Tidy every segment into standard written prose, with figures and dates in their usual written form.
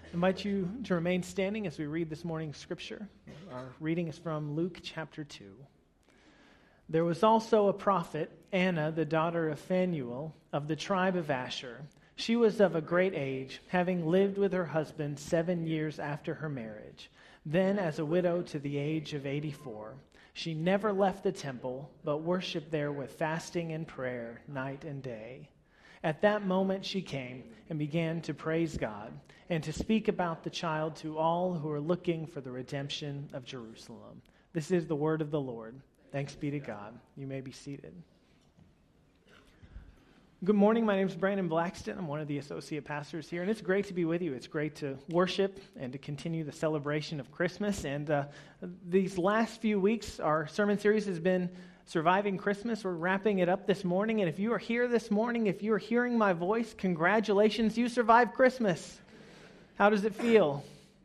I invite you to remain standing as we read this morning's scripture. Our reading is from Luke chapter 2. There was also a prophet, Anna, the daughter of Phanuel, of the tribe of Asher. She was of a great age, having lived with her husband 7 years after her marriage. Then, as a widow to the age of 84, she never left the temple, but worshipped there with fasting and prayer night and day. At that moment she came and began to praise God and to speak about the child to all who are looking for the redemption of Jerusalem. This is the word of the Lord. Thanks be to God. You may be seated. Good morning. My name is Brandon Blackston. I'm one of the associate pastors here, and it's great to be with you. It's great to worship and to continue the celebration of Christmas. And these last few weeks, our sermon series has been Surviving Christmas. We're wrapping it up this morning, and if you are here this morning, if you are hearing my voice, congratulations, you survived Christmas. How does it feel?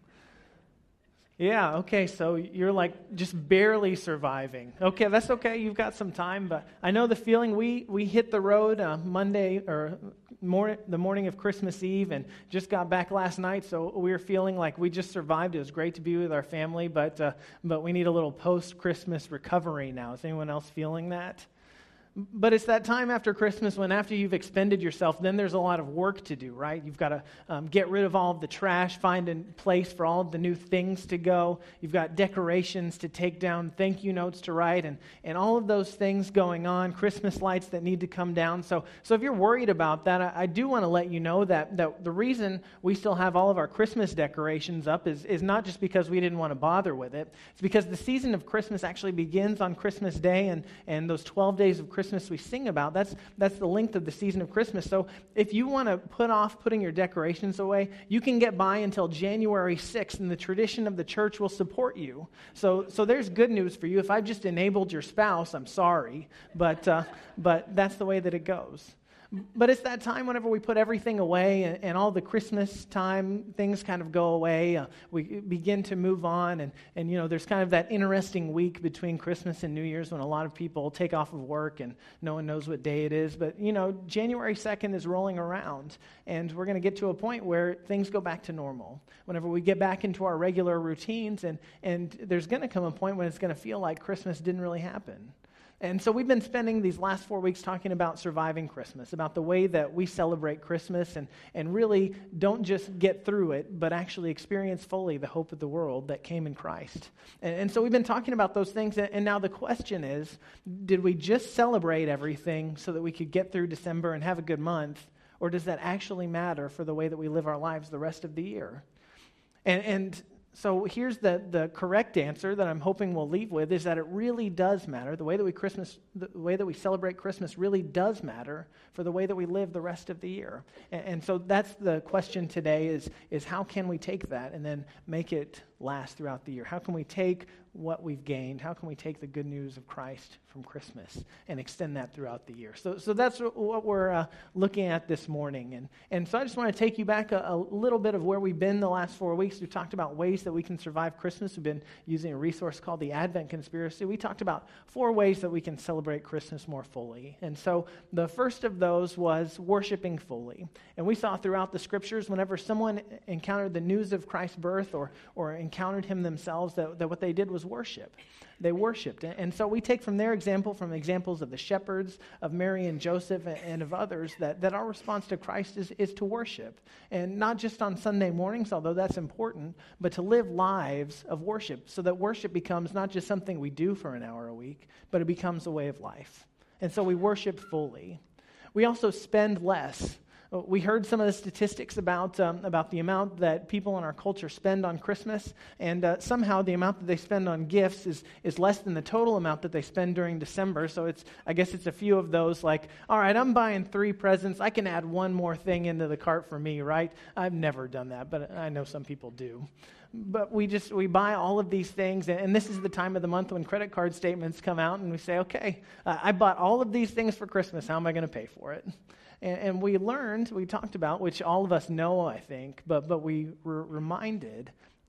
Yeah, okay, so you're like just barely surviving. Okay, that's okay, you've got some time, but I know the feeling. We hit the road Monday or the morning of Christmas Eve and just got back last night, so we were feeling like we just survived. It was great to be with our family, but we need a little post-Christmas recovery now. Is anyone else feeling that? But it's that time after Christmas when after you've expended yourself, then there's a lot of work to do, right? You've got to get rid of all of the trash, find a place for all of the new things to go. You've got decorations to take down, thank you notes to write, and all of those things going on, Christmas lights that need to come down. So if you're worried about that, I do want to let you know that the reason we still have all of our Christmas decorations up is not just because we didn't want to bother with it. It's because the season of Christmas actually begins on Christmas Day, and those 12 days of Christmas we sing about, that's the length of the season of Christmas. So if you want to put off putting your decorations away, you can get by until January 6th, and the tradition of the church will support you. So there's good news for you. If I've just enabled your spouse, I'm sorry, but that's the way that it goes. But it's that time whenever we put everything away and all the Christmas time things kind of go away. We begin to move on, and there's kind of that interesting week between Christmas and New Year's when a lot of people take off of work and no one knows what day it is. But January 2nd is rolling around, and we're going to get to a point where things go back to normal. Whenever we get back into our regular routines, and there's going to come a point when it's going to feel like Christmas didn't really happen. And so we've been spending these last 4 weeks talking about surviving Christmas, about the way that we celebrate Christmas and really don't just get through it, but actually experience fully the hope of the world that came in Christ. And so we've been talking about those things, and now the question is, did we just celebrate everything so that we could get through December and have a good month, or does that actually matter for the way that we live our lives the rest of the year? So here's the correct answer that I'm hoping we'll leave with, is that it really does matter. The way that we celebrate Christmas really does matter for the way that we live the rest of the year. And so that's the question today is how can we take that and then make it last throughout the year? How can we take what we've gained? How can we take the good news of Christ from Christmas and extend that throughout the year? So that's what we're looking at this morning. And so I just want to take you back a little bit of where we've been the last 4 weeks. We've talked about ways that we can survive Christmas. We've been using a resource called the Advent Conspiracy. We talked about 4 ways that we can celebrate Christmas more fully. And so the first of those was worshiping fully. And we saw throughout the scriptures, whenever someone encountered the news of Christ's birth or encountered him themselves, that what they did was worship. They worshiped. And so we take from their example, from examples of the shepherds, of Mary and Joseph, and of others, that our response to Christ is to worship. And not just on Sunday mornings, although that's important, but to live lives of worship, so that worship becomes not just something we do for an hour a week, but it becomes a way of life. And so we worship fully. We also spend less. We heard some of the statistics about the amount that people in our culture spend on Christmas, and somehow the amount that they spend on gifts is less than the total amount that they spend during December. So I guess it's a few of those like, all right, I'm buying 3 presents. I can add one more thing into the cart for me, right? I've never done that, but I know some people do. But we buy all of these things, and this is the time of the month when credit card statements come out, and we say, okay, I bought all of these things for Christmas. How am I going to pay for it? And we talked about, which all of us know, I think, but we were reminded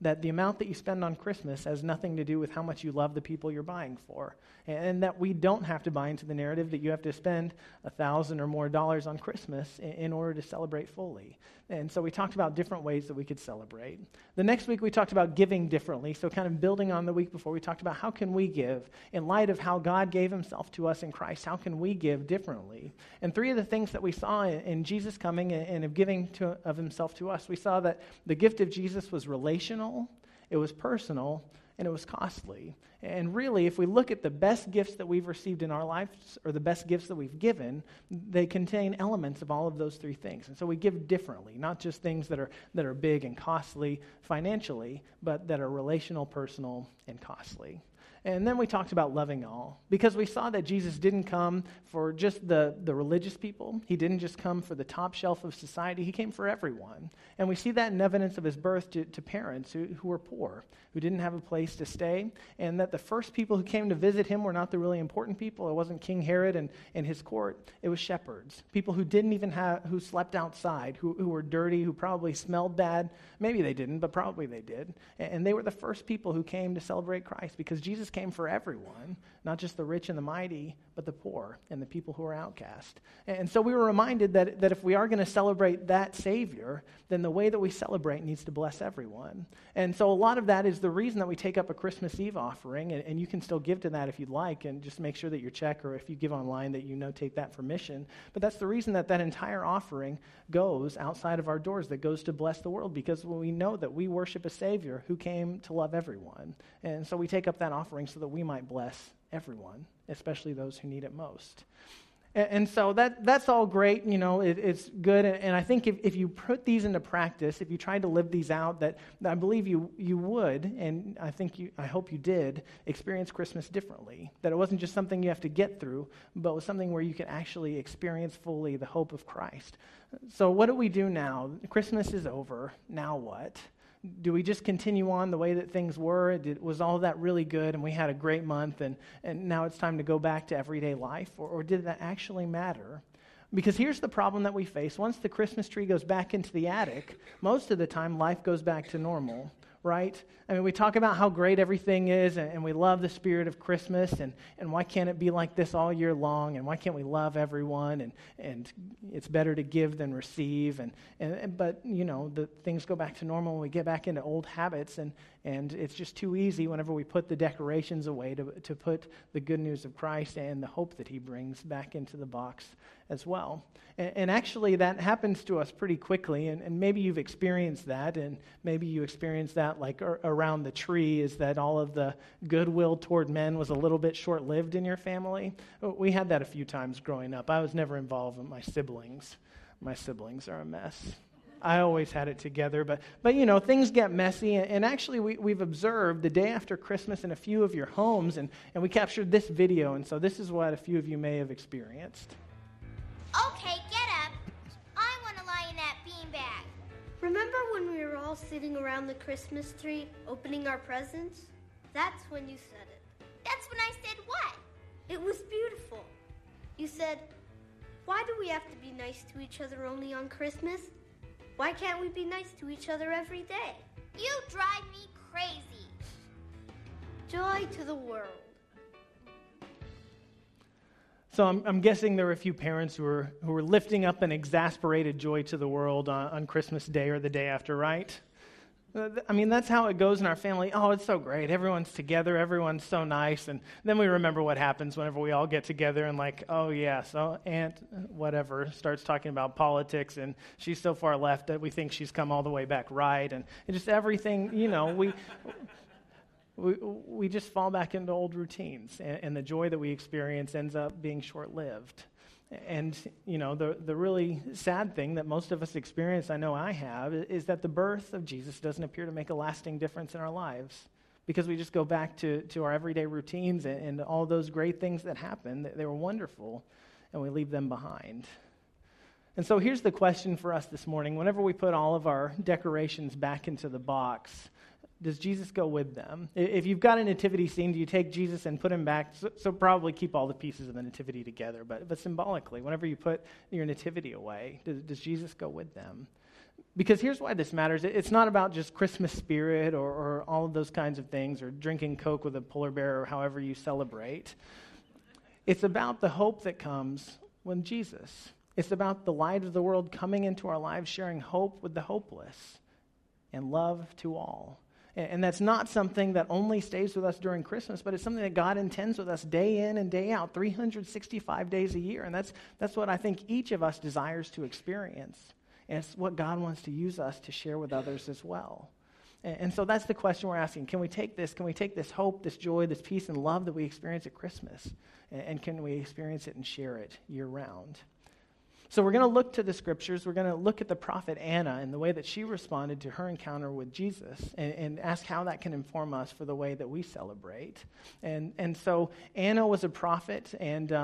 that the amount that you spend on Christmas has nothing to do with how much you love the people you're buying for. And that we don't have to buy into the narrative that you have to spend $1,000 or more on Christmas in order to celebrate fully. And so we talked about different ways that we could celebrate. The next week we talked about giving differently, so kind of building on the week before, we talked about how can we give in light of how God gave himself to us in Christ. How can we give differently? And three of the things that we saw in Jesus coming and of giving of himself to us, we saw that the gift of Jesus was relational, it was personal, and it was costly. And really, if we look at the best gifts that we've received in our lives, or the best gifts that we've given, they contain elements of all of those three things. And so we give differently, not just things that are big and costly financially, but that are relational, personal, and costly. And then we talked about loving all, because we saw that Jesus didn't come for just the religious people. He didn't just come for the top shelf of society. He came for everyone. And we see that in evidence of his birth to parents who were poor, who didn't have a place to stay, and that the first people who came to visit him were not the really important people. It wasn't King Herod and his court. It was shepherds, people who didn't even who slept outside, who were dirty, who probably smelled bad. Maybe they didn't, but probably they did. And they were the first people who came to celebrate Christ, because Jesus came for everyone, not just the rich and the mighty, but the poor and the people who are outcast. And so we were reminded that if we are going to celebrate that Savior, then the way that we celebrate needs to bless everyone. And so a lot of that is the reason that we take up a Christmas Eve offering, and you can still give to that if you'd like, and just make sure that your check, or if you give online, that you notate that for mission. But that's the reason that entire offering goes outside of our doors, that goes to bless the world, because we know that we worship a Savior who came to love everyone. And so we take up that offering so that we might bless everyone, especially those who need it most. And so that's all great, it's good. And I think if you put these into practice, if you tried to live these out, that I believe you would, and I hope you did, experience Christmas differently. That it wasn't just something you have to get through, but was something where you could actually experience fully the hope of Christ. So what do we do now? Christmas is over. Now what? Do we just continue on the way that things were? Was all that really good and we had a great month and now it's time to go back to everyday life? Or did that actually matter? Because here's the problem that we face. Once the Christmas tree goes back into the attic, most of the time life goes back to normal, right? I mean, we talk about how great everything is and we love the spirit of Christmas and why can't it be like this all year long, and why can't we love everyone, and it's better to give than receive, but the things go back to normal and we get back into old habits, and it's just too easy whenever we put the decorations away to put the good news of Christ and the hope that he brings back into the box as well. And actually that happens to us pretty quickly, and maybe you've experienced that, and maybe you experienced that like around the tree, is that all of the goodwill toward men was a little bit short-lived in your family. We had that a few times growing up. I was never involved with my siblings. My siblings are a mess. I always had it together, but things get messy, and actually we've observed the day after Christmas in a few of your homes, and we captured this video, and so this is what a few of you may have experienced. Okay, get up. I want to lie in that beanbag. Remember when we were all sitting around the Christmas tree, opening our presents? That's when you said it. That's when I said what? It was beautiful. You said, why do we have to be nice to each other only on Christmas? Why can't we be nice to each other every day? You drive me crazy. Joy to the world. So I'm guessing there were a few parents who were lifting up an exasperated joy to the world on Christmas Day or the day after, right? I mean, that's how it goes in our family. Oh, it's so great. Everyone's together. Everyone's so nice. And then we remember what happens whenever we all get together and like, oh, yeah, so Aunt whatever starts talking about politics, and she's so far left that we think she's come all the way back right. And just everything, we just fall back into old routines, and the joy that we experience ends up being short-lived. And, the really sad thing that most of us experience, I know I have, is that the birth of Jesus doesn't appear to make a lasting difference in our lives, because we just go back to our everyday routines and all those great things that happened. They were wonderful, and we leave them behind. And so here's the question for us this morning. Whenever we put all of our decorations back into the box, does Jesus go with them? If you've got a nativity scene, do you take Jesus and put him back? So probably keep all the pieces of the nativity together. But symbolically, whenever you put your nativity away, does Jesus go with them? Because here's why this matters. It's not about just Christmas spirit or all of those kinds of things, or drinking Coke with a polar bear, or however you celebrate. It's about the hope that comes when Jesus. It's about the light of the world coming into our lives, sharing hope with the hopeless and love to all. And that's not something that only stays with us during Christmas, but it's something that God intends with us day in and day out, 365 days a year. And that's what I think each of us desires to experience. And it's what God wants to use us to share with others as well. And so that's the question we're asking. Can we take this? Can we take this hope, this joy, this peace and love that we experience at Christmas? And can we experience it and share it year round? So we're going to look to the scriptures. We're going to look at the prophet Anna and the way that she responded to her encounter with Jesus, and ask how that can inform us for the way that we celebrate. And so Anna was a prophet,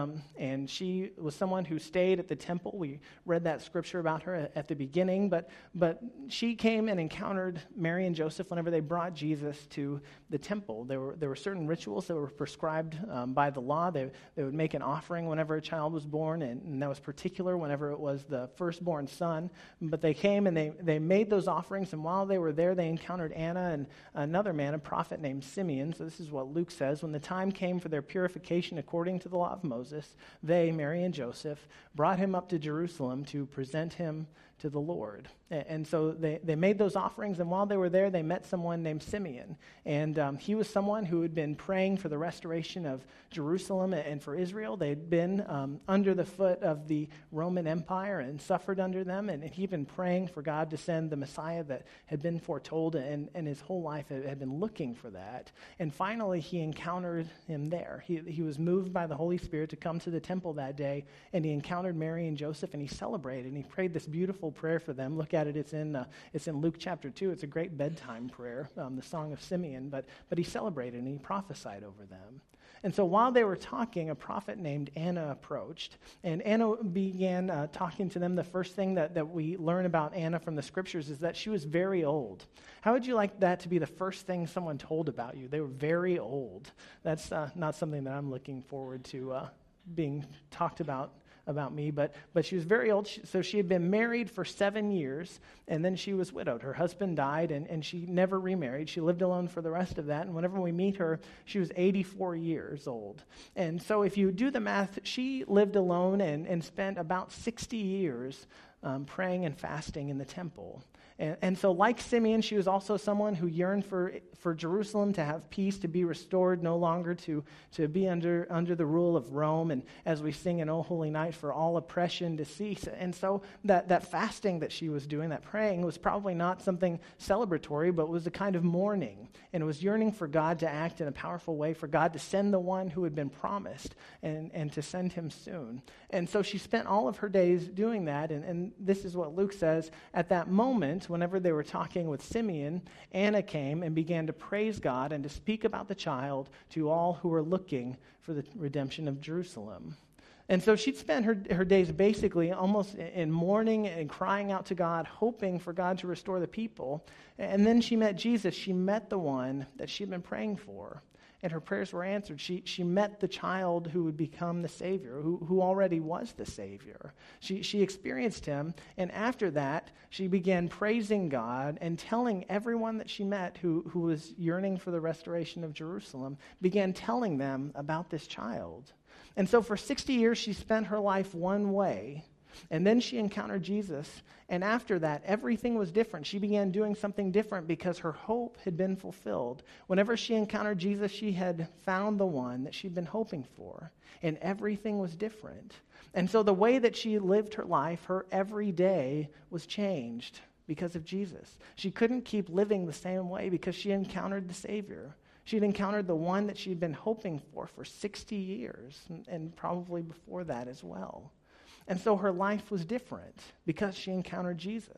and she was someone who stayed at the temple. We read that scripture about her at the beginning, but she came and encountered Mary and Joseph whenever they brought Jesus to the temple. There were certain rituals that were prescribed by the law. They would make an offering whenever a child was born, and that was particular whenever it was the firstborn son. But they came and they made those offerings, and while they were there, they encountered Anna and another man, a prophet named Simeon. So this is what Luke says. When the time came for their purification according to the law of Moses, they, Mary and Joseph, brought him up to Jerusalem to present him to the Lord. And so they made those offerings, and while they were there, they met someone named Simeon. And he was someone who had been praying for the restoration of Jerusalem and for Israel. They'd been under the foot of the Roman Empire and suffered under them, and he'd been praying for God to send the Messiah that had been foretold, and his whole life had been looking for that. And finally, he encountered him there. He was moved by the Holy Spirit to come to the temple that day, and he encountered Mary and Joseph, and he celebrated, and he prayed this beautiful prayer for them. Look at it. It's in Luke chapter 2. It's a great bedtime prayer, the Song of Simeon, but he celebrated and he prophesied over them. And so while they were talking, a prophet named Anna approached, and Anna began talking to them. The first thing that we learn about Anna from the scriptures is that she was very old. How would you like that to be the first thing someone told about you? They were very old. That's not something that I'm looking forward to being talked about me, but she was very old. So she had been married for 7 years, and then she was widowed. Her husband died, and she never remarried. She lived alone for the rest of that, and whenever we meet her, she was 84 years old. And so if you do the math, she lived alone and spent about 60 years praying and fasting in the temple. And so like Simeon, she was also someone who yearned for Jerusalem to have peace, to be restored, no longer to be under the rule of Rome. And as we sing in O Holy Night, for all oppression to cease. And so that fasting that she was doing, that praying, was probably not something celebratory, but was a kind of mourning. And it was yearning for God to act in a powerful way, for God to send the one who had been promised and to send him soon. And so she spent all of her days doing that. And this is what Luke says. At that moment, whenever they were talking with Simeon, Anna came and began to praise God and to speak about the child to all who were looking for the redemption of Jerusalem. And so she'd spent her days basically almost in mourning and crying out to God, hoping for God to restore the people. And then she met Jesus. She met the one that she'd been praying for. And her prayers were answered. She met the child who would become the Savior, who already was the Savior. She experienced him, and after that, she began praising God and telling everyone that she met who was yearning for the restoration of Jerusalem, began telling them about this child. And so for 60 years, she spent her life one way. And then she encountered Jesus, and after that, everything was different. She began doing something different because her hope had been fulfilled. Whenever she encountered Jesus, she had found the one that she'd been hoping for, and everything was different. And so the way that she lived her life, her every day, was changed because of Jesus. She couldn't keep living the same way because she encountered the Savior. She'd encountered the one that she'd been hoping for 60 years, and probably before that as well. And so her life was different because she encountered Jesus.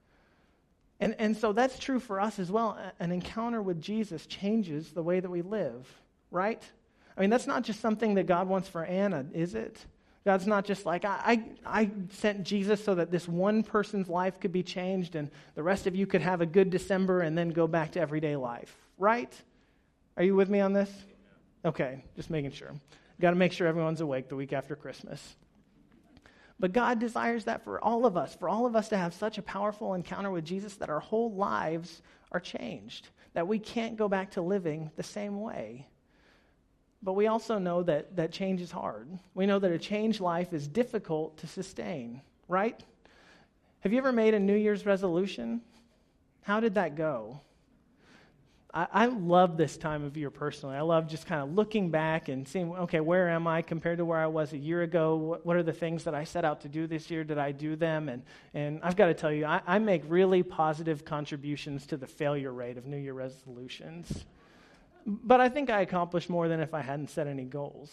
And so that's true for us as well. An encounter with Jesus changes the way that we live, right? I mean, that's not just something that God wants for Anna, is it? God's not just like, I sent Jesus so that this one person's life could be changed and the rest of you could have a good December and then go back to everyday life, right? Are you with me on this? Okay, just making sure. Got to make sure everyone's awake the week after Christmas. But God desires that for all of us to have such a powerful encounter with Jesus that our whole lives are changed, that we can't go back to living the same way. But we also know that change is hard. We know that a changed life is difficult to sustain, right? Have you ever made a New Year's resolution? How did that go? I love this time of year personally. I love just kind of looking back and seeing, okay, where am I compared to where I was a year ago? What are the things that I set out to do this year? Did I do them? And I've got to tell you, I make really positive contributions to the failure rate of New Year resolutions. But I think I accomplished more than if I hadn't set any goals.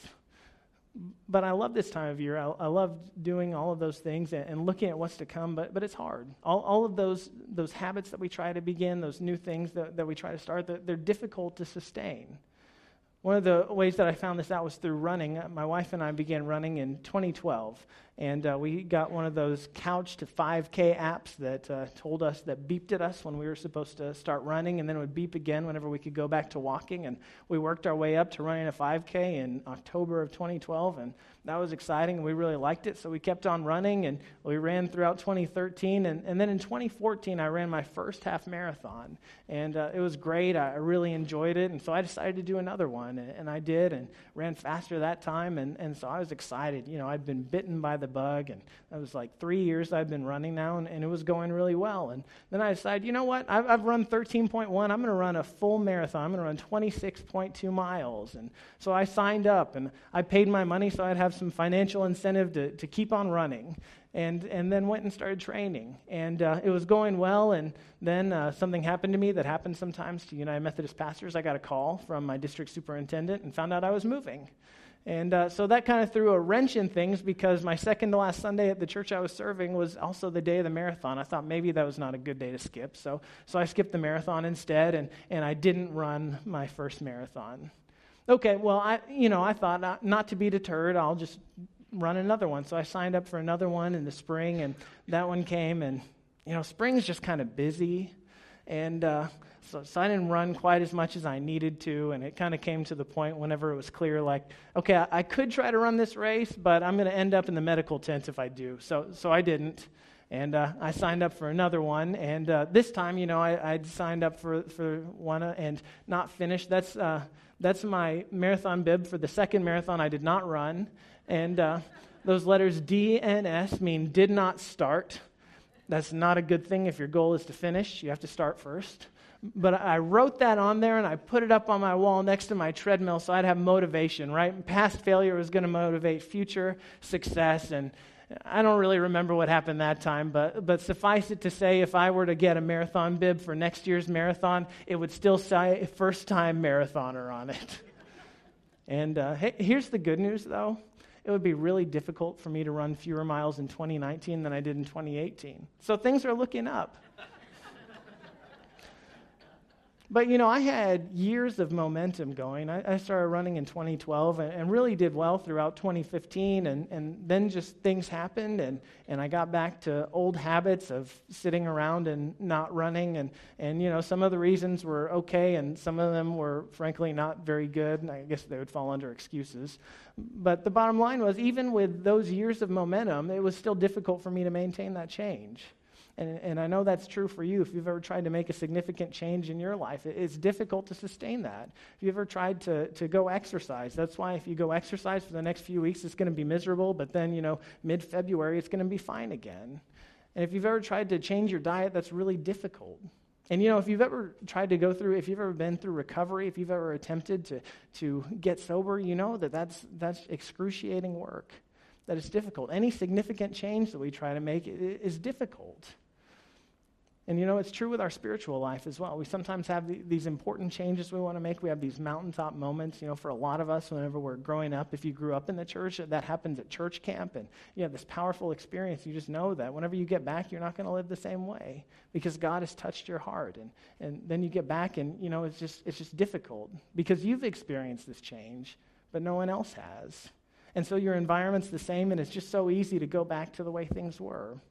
But I love this time of year. I love doing all of those things and looking at what's to come, but it's hard. All of those habits that we try to begin, those new things that we try to start, they're difficult to sustain. One of the ways that I found this out was through running. My wife and I began running in 2012, and we got one of those Couch to 5K apps that told us, that beeped at us when we were supposed to start running, and then it would beep again whenever we could go back to walking, and we worked our way up to running a 5K in October of 2012, and that was exciting, and we really liked it, so we kept on running, and we ran throughout 2013, and then in 2014, I ran my first half marathon, and it was great. I really enjoyed it, and so I decided to do another one, and I did, and ran faster that time, and so I was excited. You know, I'd been bitten by the bug, and that was like 3 years I've been running now, and it was going really well, and then I decided, you know what, I've run 13.1, I'm going to run a full marathon, I'm going to run 26.2 miles, and so I signed up, and I paid my money so I'd have some financial incentive to keep on running, and then went and started training, and it was going well, and then something happened to me that happens sometimes to United Methodist pastors. I got a call from my district superintendent and found out I was moving, and so that kind of threw a wrench in things, because my second to last Sunday at the church I was serving was also the day of the marathon. I thought maybe that was not a good day to skip, so I skipped the marathon instead, and I didn't run my first marathon. Okay, well, I thought not to be deterred, I'll just run another one. So I signed up for another one in the spring, and that one came, and, spring's just kind of busy, and so I didn't run quite as much as I needed to, and it kind of came to the point whenever it was clear, like, okay, I could try to run this race, but I'm going to end up in the medical tent if I do. So I didn't. And I signed up for another one, and this time, I'd signed up for one and not finished. That's my marathon bib for the second marathon I did not run, and those letters D and S mean did not start. That's not a good thing if your goal is to finish. You have to start first. But I wrote that on there, and I put it up on my wall next to my treadmill so I'd have motivation, right? Past failure was going to motivate future success, and I don't really remember what happened that time, but suffice it to say, if I were to get a marathon bib for next year's marathon, it would still say first-time marathoner on it. And here's the good news, though. It would be really difficult for me to run fewer miles in 2019 than I did in 2018. So things are looking up. But, I had years of momentum going. I started running in 2012 and really did well throughout 2015, and then just things happened, and I got back to old habits of sitting around and not running, and some of the reasons were okay, and some of them were, frankly, not very good, and I guess they would fall under excuses. But the bottom line was, even with those years of momentum, it was still difficult for me to maintain that change. And I know that's true for you. If you've ever tried to make a significant change in your life, it's difficult to sustain that. If you've ever tried to go exercise, that's why if you go exercise for the next few weeks, it's going to be miserable, but then, mid-February, it's going to be fine again. And if you've ever tried to change your diet, that's really difficult. And, if you've ever tried to if you've ever been through recovery, if you've ever attempted to get sober, that's excruciating work, that it's difficult. Any significant change that we try to make is difficult. And it's true with our spiritual life as well. We sometimes have these important changes we want to make. We have these mountaintop moments. For a lot of us, whenever we're growing up, if you grew up in the church, that happens at church camp, and you have this powerful experience. You just know that whenever you get back, you're not going to live the same way because God has touched your heart. And then you get back, and it's just difficult because you've experienced this change, but no one else has. And so your environment's the same, and it's just so easy to go back to the way things were.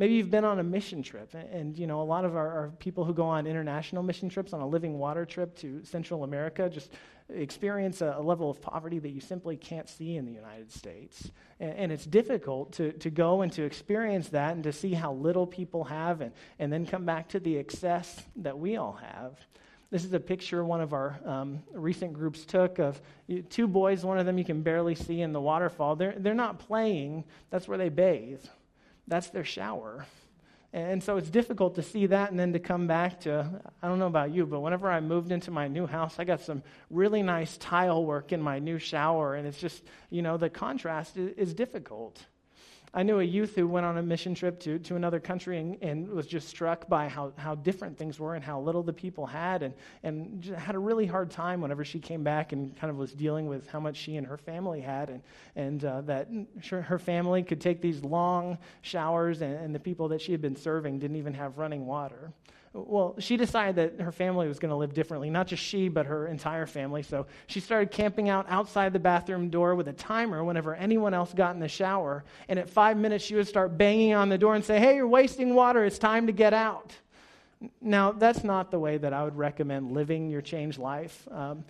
Maybe you've been on a mission trip, and a lot of our people who go on international mission trips, on a living water trip to Central America, just experience a level of poverty that you simply can't see in the United States. And it's difficult to go and to experience that and to see how little people have and then come back to the excess that we all have. This is a picture one of our recent groups took of two boys. One of them you can barely see in the waterfall. They're not playing. That's where they bathe. That's their shower. And so it's difficult to see that and then to come back to, I don't know about you, but whenever I moved into my new house, I got some really nice tile work in my new shower, and it's just, the contrast is difficult. I knew a youth who went on a mission trip to another country and was just struck by how different things were and how little the people had, and just had a really hard time whenever she came back and kind of was dealing with how much she and her family had, and that her family could take these long showers, and the people that she had been serving didn't even have running water. Well, she decided that her family was going to live differently, not just she, but her entire family. So she started camping out outside the bathroom door with a timer whenever anyone else got in the shower. And at 5 minutes, she would start banging on the door and say, "Hey, you're wasting water. It's time to get out." Now, that's not the way that I would recommend living your changed life.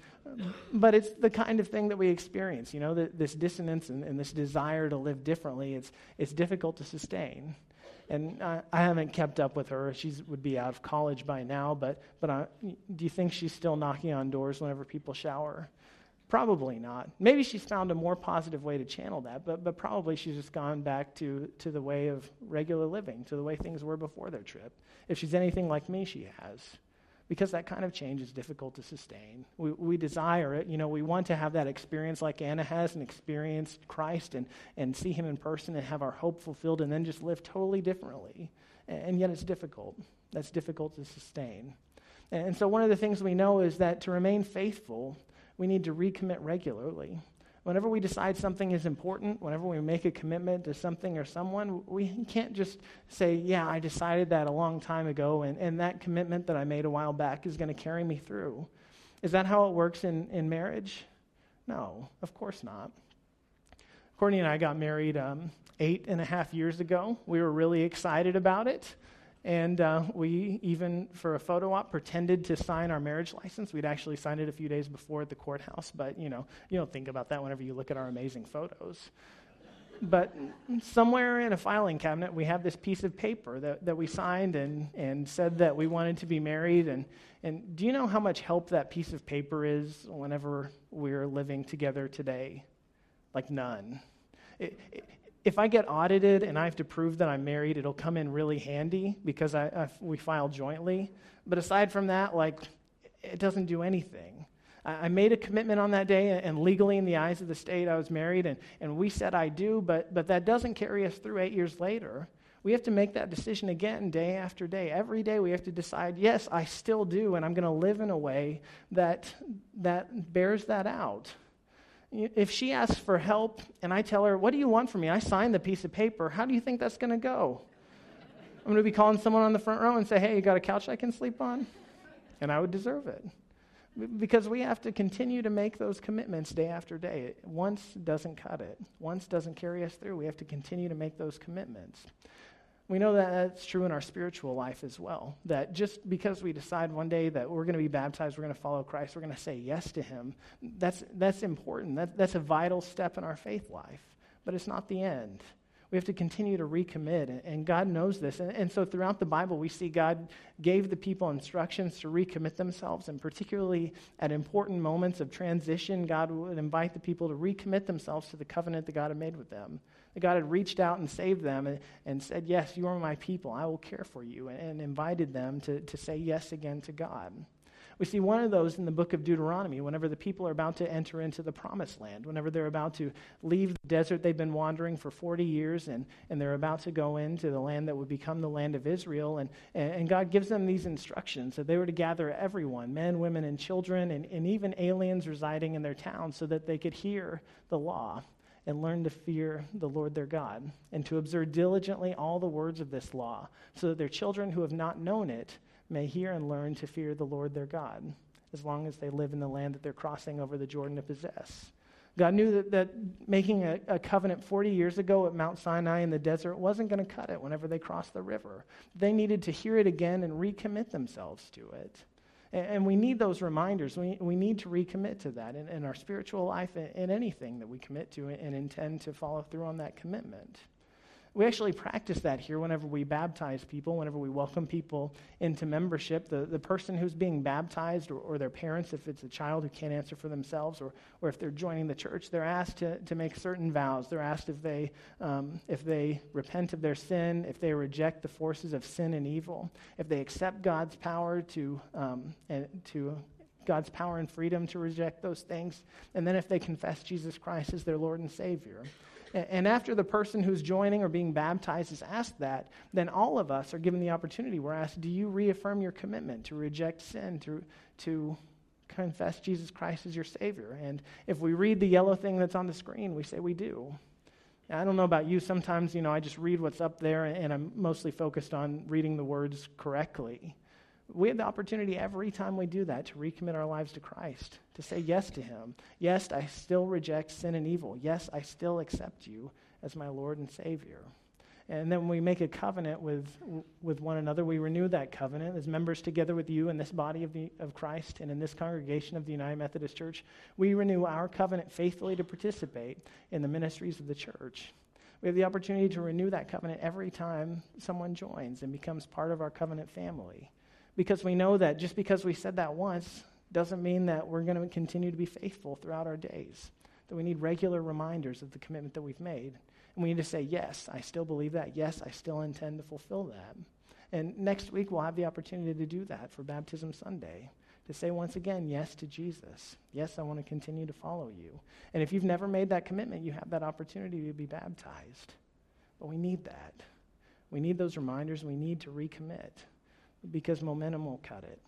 But it's the kind of thing that we experience, this dissonance and this desire to live differently. It's difficult to sustain. And I haven't kept up with her. She would be out of college by now, but do you think she's still knocking on doors whenever people shower? Probably not. Maybe she's found a more positive way to channel that, but probably she's just gone back to the way of regular living, to the way things were before their trip. If she's anything like me, she has. Because that kind of change is difficult to sustain. We desire it. We want to have that experience like Anna has and experience Christ and see him in person and have our hope fulfilled and then just live totally differently. And yet it's difficult. That's difficult to sustain. And so one of the things we know is that to remain faithful, we need to recommit regularly. Whenever we decide something is important, whenever we make a commitment to something or someone, we can't just say, yeah, I decided that a long time ago, and that commitment that I made a while back is going to carry me through. Is that how it works in marriage? No, of course not. Courtney and I got married 8.5 years ago. We were really excited about it. And we even, for a photo op, pretended to sign our marriage license. We'd actually signed it a few days before at the courthouse, but, you don't think about that whenever you look at our amazing photos. But somewhere in a filing cabinet, we have this piece of paper that we signed and said that we wanted to be married. And do you know how much help that piece of paper is whenever we're living together today? Like none. If I get audited and I have to prove that I'm married, it'll come in really handy because we file jointly. But aside from that, it doesn't do anything. I made a commitment on that day, and legally in the eyes of the state, I was married, and we said I do, but that doesn't carry us through 8 years later. We have to make that decision again day after day. Every day we have to decide, yes, I still do, and I'm going to live in a way that bears that out. If she asks for help and I tell her, "What do you want from me?" I signed the piece of paper. How do you think that's going to go? I'm going to be calling someone on the front row and say, "Hey, you got a couch I can sleep on?" And I would deserve it. Because we have to continue to make those commitments day after day. Once doesn't cut it. Once doesn't carry us through. We have to continue to make those commitments. We know that that's true in our spiritual life as well. That just because we decide one day that we're going to be baptized, we're going to follow Christ, we're going to say yes to him, that's important. That's a vital step in our faith life. But it's not the end. We have to continue to recommit, and God knows this. And so throughout the Bible, we see God gave the people instructions to recommit themselves, and particularly at important moments of transition, God would invite the people to recommit themselves to the covenant that God had made with them. That God had reached out and saved them and said, "Yes, you are my people. I will care for you," and invited them to say yes again to God. We see one of those in the book of Deuteronomy, whenever the people are about to enter into the promised land, whenever they're about to leave the desert they've been wandering for 40 years, and they're about to go into the land that would become the land of Israel. And God gives them these instructions that they were to gather everyone, men, women, and children, and even aliens residing in their town, so that they could hear the law and learn to fear the Lord their God, and to observe diligently all the words of this law, so that their children who have not known it may hear and learn to fear the Lord their God, as long as they live in the land that they're crossing over the Jordan to possess. God knew that making a covenant 40 years ago at Mount Sinai in the desert wasn't going to cut it whenever they crossed the river. They needed to hear it again and recommit themselves to it. And we need those reminders. We need to recommit to that in our spiritual life, in anything that we commit to and intend to follow through on that commitment. We actually practice that here whenever we baptize people, whenever we welcome people into membership. The person who's being baptized or their parents, if it's a child who can't answer for themselves, or if they're joining the church, they're asked to make certain vows. They're asked if they repent of their sin, if they reject the forces of sin and evil, if they accept God's power God's power and freedom to reject those things, and then if they confess Jesus Christ as their Lord and Savior. And after the person who's joining or being baptized is asked that, then all of us are given the opportunity. We're asked, do you reaffirm your commitment to reject sin, to confess Jesus Christ as your Savior? And if we read the yellow thing that's on the screen, we say we do. Now, I don't know about you. Sometimes, I just read what's up there, and I'm mostly focused on reading the words correctly. We have the opportunity every time we do that to recommit our lives to Christ, to say yes to Him. Yes, I still reject sin and evil. Yes, I still accept you as my Lord and Savior. And then when we make a covenant with one another, we renew that covenant as members together with you in this body of Christ and in this congregation of the United Methodist Church. We renew our covenant faithfully to participate in the ministries of the church. We have the opportunity to renew that covenant every time someone joins and becomes part of our covenant family. Because we know that just because we said that once doesn't mean that we're going to continue to be faithful throughout our days. That we need regular reminders of the commitment that we've made. And we need to say, yes, I still believe that. Yes, I still intend to fulfill that. And next week we'll have the opportunity to do that for Baptism Sunday. To say once again, yes to Jesus. Yes, I want to continue to follow you. And if you've never made that commitment, you have that opportunity to be baptized. But we need that. We need those reminders. We need to recommit. Because momentum will cut it.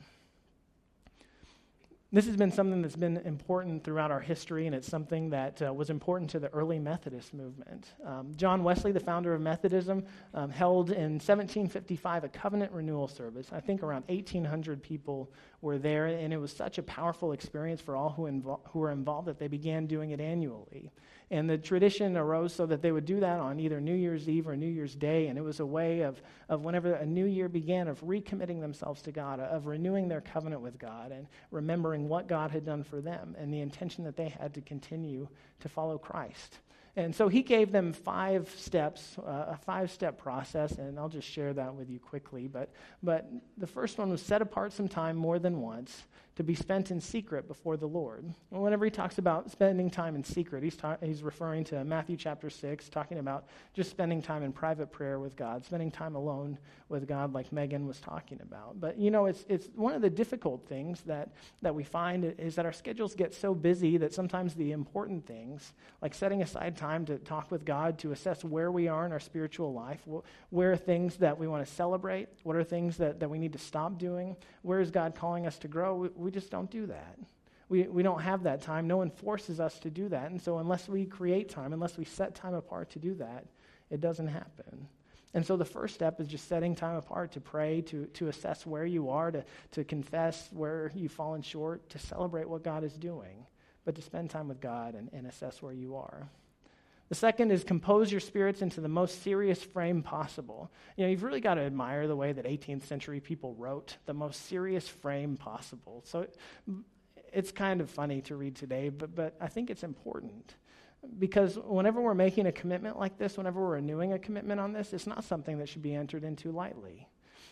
This has been something that's been important throughout our history, and it's something that was important to the early Methodist movement. John Wesley, the founder of Methodism, held in 1755 a covenant renewal service. I think around 1,800 people were there, and it was such a powerful experience for all who were involved that they began doing it annually. And the tradition arose so that they would do that on either New Year's Eve or New Year's Day, and it was a way of whenever a new year began, of recommitting themselves to God, of renewing their covenant with God, and remembering what God had done for them, and the intention that they had to continue to follow Christ. And so he gave them 5 steps, a 5-step process, and I'll just share that with you quickly. But the first one was set apart some time more than once to be spent in secret before the Lord. And whenever he talks about spending time in secret, he's referring to Matthew chapter 6, talking about just spending time in private prayer with God, spending time alone with God like Megan was talking about. But, it's one of the difficult things that we find is that our schedules get so busy that sometimes the important things, like setting aside time to talk with God, to assess where we are in our spiritual life, where are things that we want to celebrate, what are things that we need to stop doing, where is God calling us to grow, we just don't do that. We don't have that time. No one forces us to do that. And so unless we create time, unless we set time apart to do that, it doesn't happen. And so the first step is just setting time apart to pray, to assess where you are, to confess where you've fallen short, to celebrate what God is doing, but to spend time with God and assess where you are. The second is compose your spirits into the most serious frame possible. You've really got to admire the way that 18th century people wrote, the most serious frame possible. So it's kind of funny to read today, but I think it's important. Because whenever we're making a commitment like this, whenever we're renewing a commitment on this, it's not something that should be entered into lightly.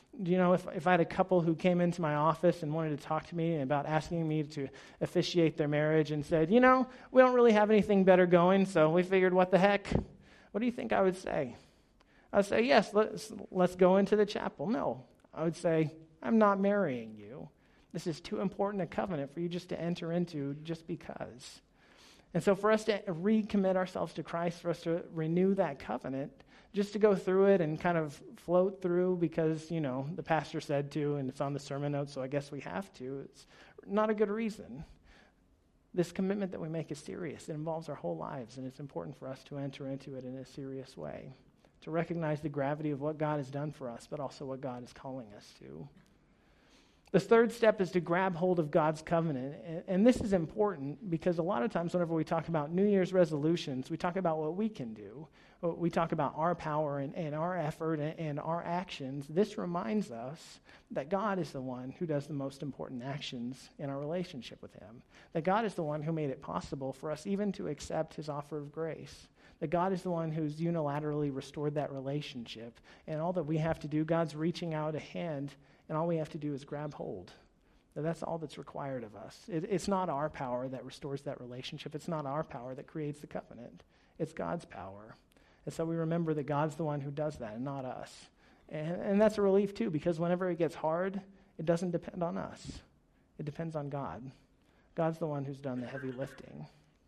If I had a couple who came into my office and wanted to talk to me about asking me to officiate their marriage and said, we don't really have anything better going, so we figured, what the heck? What do you think I would say? I would say, yes, let's go into the chapel. No, I would say, I'm not marrying you. This is too important a covenant for you just to enter into just because. And so for us to recommit ourselves to Christ, for us to renew that covenant, just to go through it and kind of float through because, the pastor said to, and it's on the sermon notes, so I guess we have to, it's not a good reason. This commitment that we make is serious. It involves our whole lives, and it's important for us to enter into it in a serious way, to recognize the gravity of what God has done for us, but also what God is calling us to. The third step is to grab hold of God's covenant. And this is important because a lot of times whenever we talk about New Year's resolutions, we talk about what we can do. We talk about our power and our effort and our actions. This reminds us that God is the one who does the most important actions in our relationship with him. That God is the one who made it possible for us even to accept his offer of grace. That God is the one who's unilaterally restored that relationship. And all that we have to do, God's reaching out a hand, and all we have to do is grab hold. That's all that's required of us. It's not our power that restores that relationship. It's not our power that creates the covenant. It's God's power. And so we remember that God's the one who does that and not us. And that's a relief too, because whenever it gets hard, it doesn't depend on us. It depends on God. God's the one who's done the heavy lifting.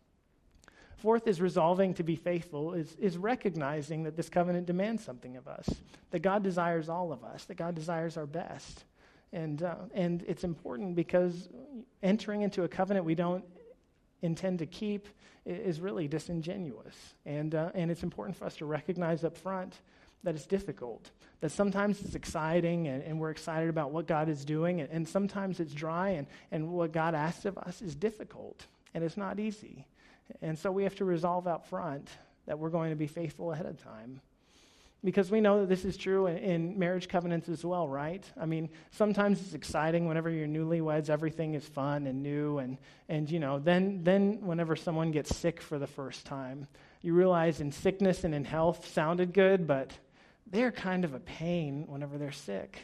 Fourth is resolving to be faithful, is recognizing that this covenant demands something of us, that God desires all of us, that God desires our best. And it's important because entering into a covenant we don't intend to keep is really disingenuous. And it's important for us to recognize up front that it's difficult, that sometimes it's exciting and we're excited about what God is doing, and sometimes it's dry and what God asks of us is difficult and it's not easy. And so we have to resolve out front that we're going to be faithful ahead of time. Because we know that this is true in marriage covenants as well, right? I mean, sometimes it's exciting whenever you're newlyweds, everything is fun and new, and then whenever someone gets sick for the first time, you realize in sickness and in health sounded good, but they're kind of a pain whenever they're sick.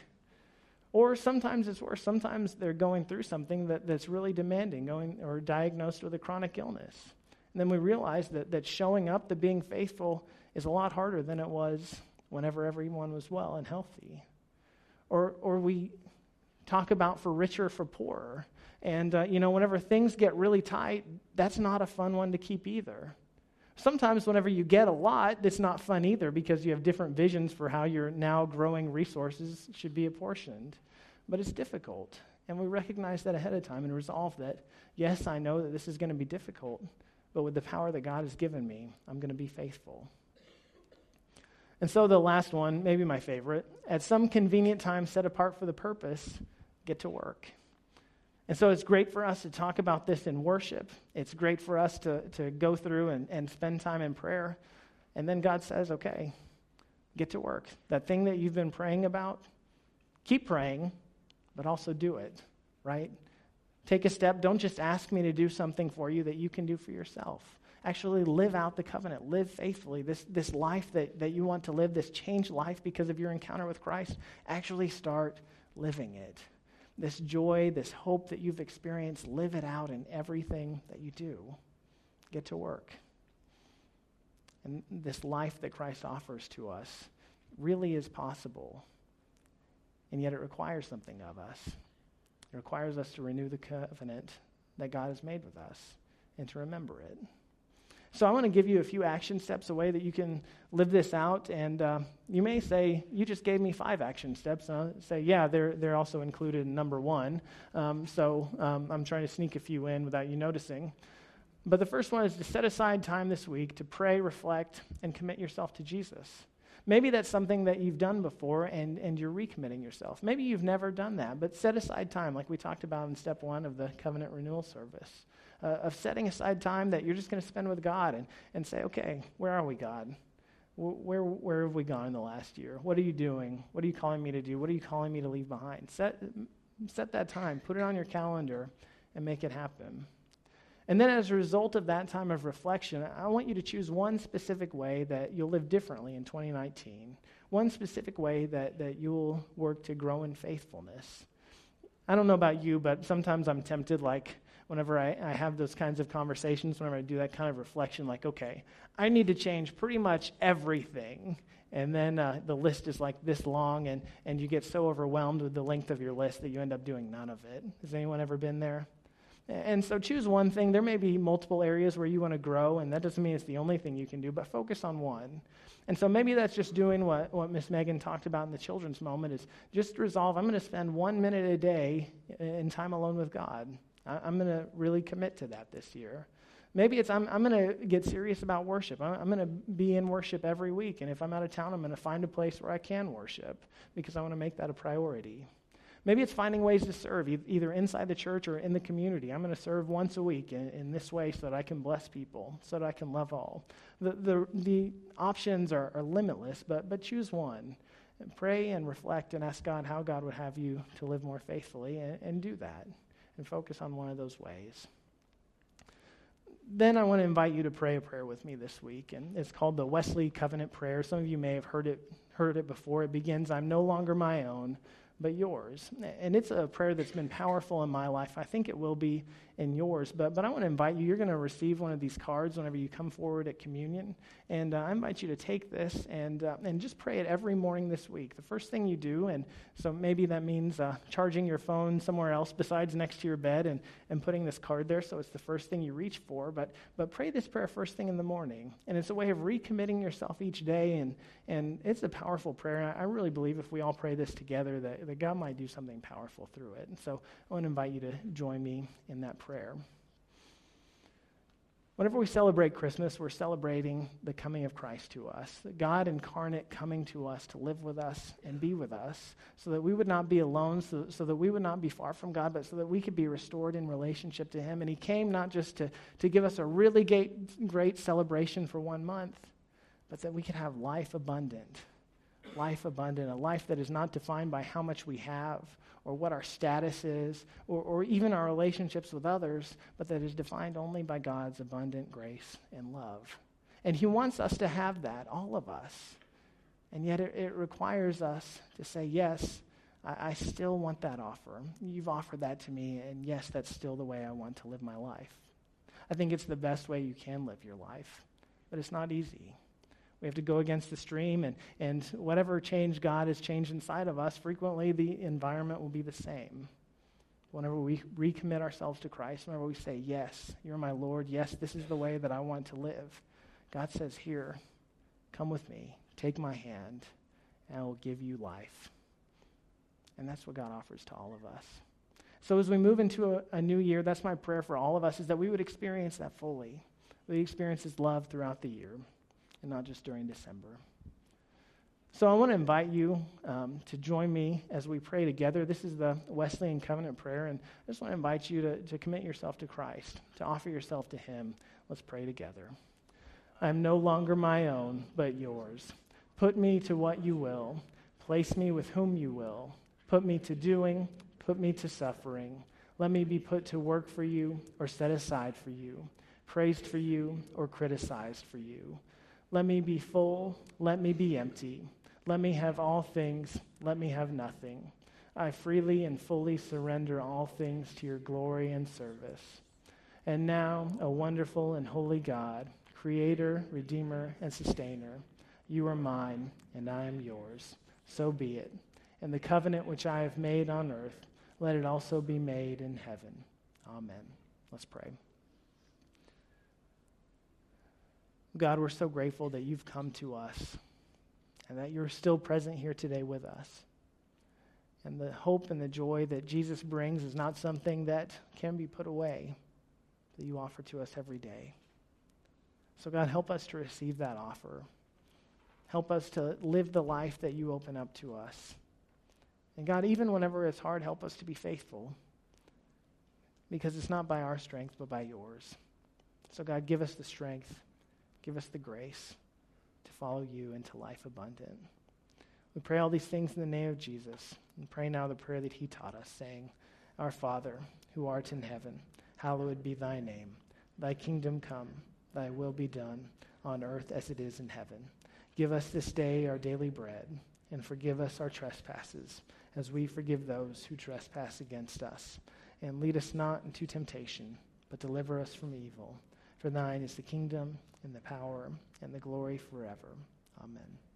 Or sometimes it's worse. Sometimes they're going through something that's really demanding, or diagnosed with a chronic illness. And then we realize that showing up, that being faithful, is a lot harder than it was whenever everyone was well and healthy. Or we talk about for richer, for poorer. And, whenever things get really tight, that's not a fun one to keep either. Sometimes whenever you get a lot, it's not fun either because you have different visions for how your now growing resources should be apportioned. But it's difficult. And we recognize that ahead of time and resolve that, yes, I know that this is going to be difficult, but with the power that God has given me, I'm going to be faithful. And so the last one, maybe my favorite, at some convenient time set apart for the purpose, get to work. And so it's great for us to talk about this in worship. It's great for us to go through and spend time in prayer. And then God says, okay, get to work. That thing that you've been praying about, keep praying, but also do it, right? Take a step. Don't just ask me to do something for you that you can do for yourself. Actually live out the covenant. Live faithfully. This life that you want to live, this changed life because of your encounter with Christ, actually start living it. This joy, this hope that you've experienced, live it out in everything that you do. Get to work. And this life that Christ offers to us really is possible. And yet it requires something of us. It requires us to renew the covenant that God has made with us and to remember it. So I want to give you a few action steps, a way that you can live this out. And you may say, you just gave me 5 action steps. And I'll say, yeah, they're also included in number 1. So I'm trying to sneak a few in without you noticing. But the first one is to set aside time this week to pray, reflect, and commit yourself to Jesus. Maybe that's something that you've done before and you're recommitting yourself. Maybe you've never done that, but set aside time like we talked about in step 1 of the covenant renewal service. Of setting aside time that you're just going to spend with God and say, okay, where are we, God? Where have we gone in the last year? What are you doing? What are you calling me to do? What are you calling me to leave behind? Set that time. Put it on your calendar and make it happen. And then as a result of that time of reflection, I want you to choose one specific way that you'll live differently in 2019. One specific way that you'll work to grow in faithfulness. I don't know about you, but sometimes I'm tempted, like, whenever I have those kinds of conversations, whenever I do that kind of reflection, like, okay, I need to change pretty much everything. And then the list is like this long, and you get so overwhelmed with the length of your list that you end up doing none of it. Has anyone ever been there? And so choose one thing. There may be multiple areas where you want to grow, and that doesn't mean it's the only thing you can do, but focus on one. And so maybe that's just doing what Miss Megan talked about in the children's moment, is just resolve, I'm going to spend 1 minute a day in time alone with God. I'm going to really commit to that this year. Maybe it's I'm going to get serious about worship. I'm going to be in worship every week, and if I'm out of town, I'm going to find a place where I can worship because I want to make that a priority. Maybe it's finding ways to serve, either inside the church or in the community. I'm going to serve once a week in this way so that I can bless people, so that I can love all. The options are limitless, but choose one. And pray and reflect and ask God how God would have you to live more faithfully, and do that, and focus on one of those ways. Then I want to invite you to pray a prayer with me this week, and it's called the Wesley Covenant Prayer. Some of you may have heard it before. It begins, "I'm no longer my own, but yours." And it's a prayer that's been powerful in my life. I think it will be in yours. But I want to invite you. You're going to receive one of these cards whenever you come forward at communion. And I invite you to take this and just pray it every morning this week. The first thing you do, and so maybe that means charging your phone somewhere else besides next to your bed and putting this card there so it's the first thing you reach for. But pray this prayer first thing in the morning. And it's a way of recommitting yourself each day. And it's a powerful prayer. And I really believe if we all pray this together that God might do something powerful through it. And so I want to invite you to join me in that prayer. Whenever we celebrate Christmas, we're celebrating the coming of Christ to us, God incarnate coming to us to live with us and be with us so that we would not be alone, so that we would not be far from God, but so that we could be restored in relationship to him. And he came not just to give us a really great celebration for 1 month, but that we could have life abundant, a life that is not defined by how much we have or what our status is or even our relationships with others, but that is defined only by God's abundant grace and love. And he wants us to have that, all of us. And yet it requires us to say, yes, I still want that offer. You've offered that to me, and yes, that's still the way I want to live my life. I think it's the best way you can live your life, but it's not easy. We have to go against the stream, and whatever change God has changed inside of us, frequently the environment will be the same. Whenever we recommit ourselves to Christ, whenever we say, yes, you're my Lord, yes, this is the way that I want to live, God says, here, come with me, take my hand, and I will give you life. And that's what God offers to all of us. So as we move into a new year, that's my prayer for all of us, is that we would experience that fully. We experience his love throughout the year, and not just during December. So I want to invite you to join me as we pray together. This is the Wesleyan Covenant Prayer, and I just want to invite you to commit yourself to Christ, to offer yourself to him. Let's pray together. I am no longer my own, but yours. Put me to what you will. Place me with whom you will. Put me to doing. Put me to suffering. Let me be put to work for you or set aside for you, praised for you or criticized for you. Let me be full, let me be empty. Let me have all things, let me have nothing. I freely and fully surrender all things to your glory and service. And now, O wonderful and holy God, Creator, Redeemer, and Sustainer, you are mine, and I am yours. So be it. And the covenant which I have made on earth, let it also be made in heaven. Amen. Let's pray. God, we're so grateful that you've come to us and that you're still present here today with us. And the hope and the joy that Jesus brings is not something that can be put away, that you offer to us every day. So God, help us to receive that offer. Help us to live the life that you open up to us. And God, even whenever it's hard, help us to be faithful, because it's not by our strength, but by yours. So God, give us the strength. Give us the grace to follow you into life abundant. We pray all these things in the name of Jesus. And pray now the prayer that he taught us, saying, Our Father, who art in heaven, hallowed be thy name. Thy kingdom come, thy will be done, on earth as it is in heaven. Give us this day our daily bread, and forgive us our trespasses, as we forgive those who trespass against us. And lead us not into temptation, but deliver us from evil. For thine is the kingdom, and the power, and the glory forever. Amen.